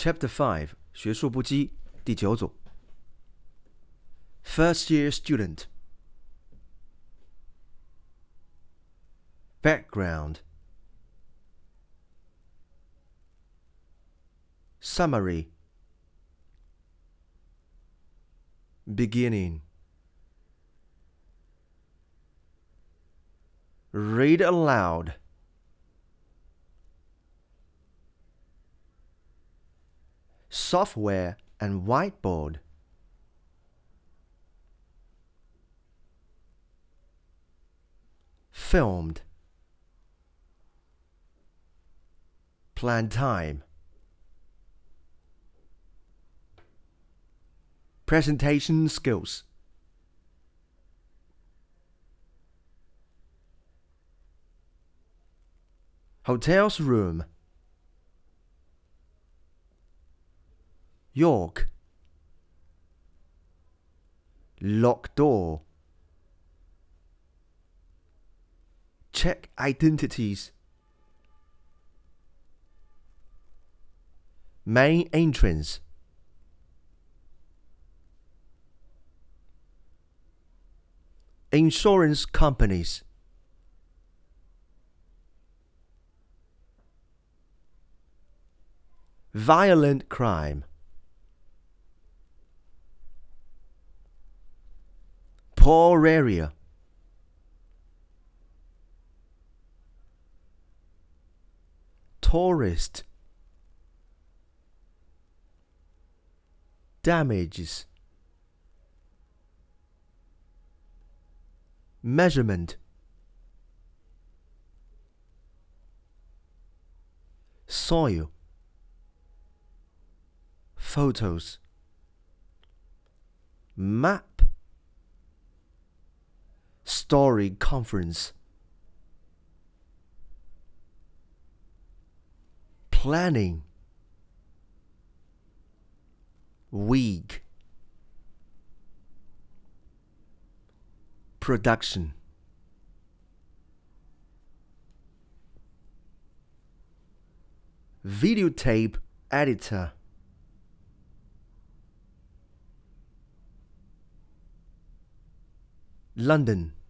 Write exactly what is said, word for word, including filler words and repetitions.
Chapter five 学术不羁第九组 First Year Student Background Summary Beginning Read aloud Software and whiteboard Filmed Plan time Presentation skills Hotel's room York Lock door Check identities Main entrance Insurance companies Violent crime Poor area Tourist Damages Measurement Soil Photos Map Story conference Planning Week Production Videotape editor London